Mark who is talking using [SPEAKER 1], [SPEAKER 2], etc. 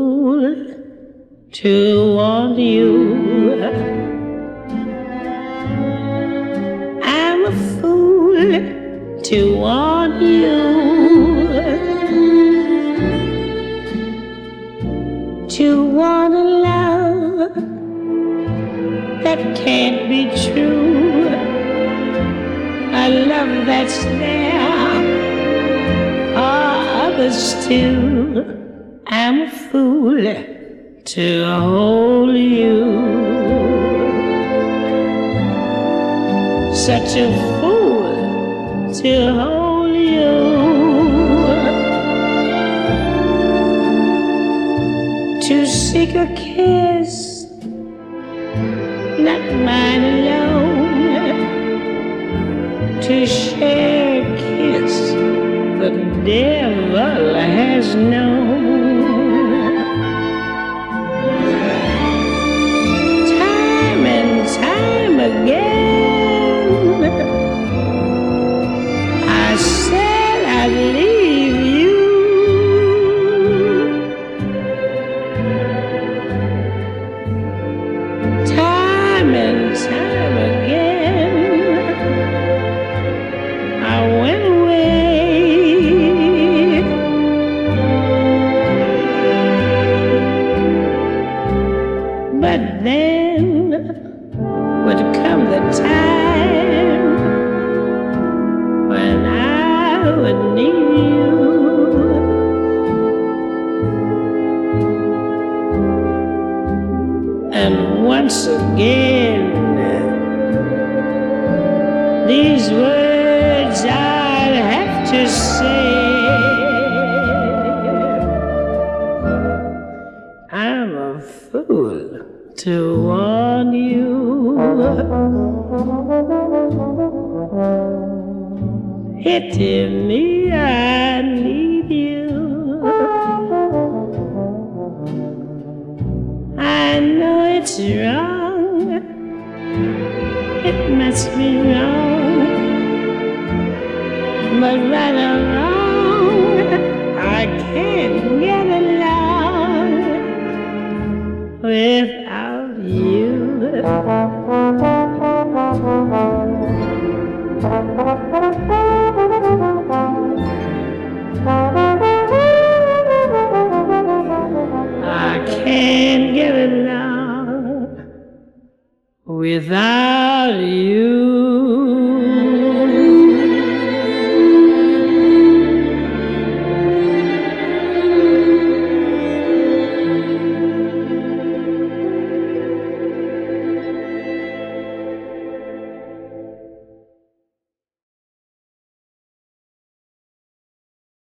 [SPEAKER 1] fool to want you. I'm a fool to want you. To want a love that can't be true. A love that's there for others too. I'm a fool to hold you. Such a fool to hold you. To seek a kiss, not mine alone. To share a kiss the devil has known. Time and time again, I said I'd leave you. Time and time again, I went away. But then would come the time when I would need you. And once again, these words I'd have to say. I'm a fool to want you. Hitting me, I need you. I know it's wrong. It must be wrong. But right or wrong, I can't get along without you. I can't get along without you.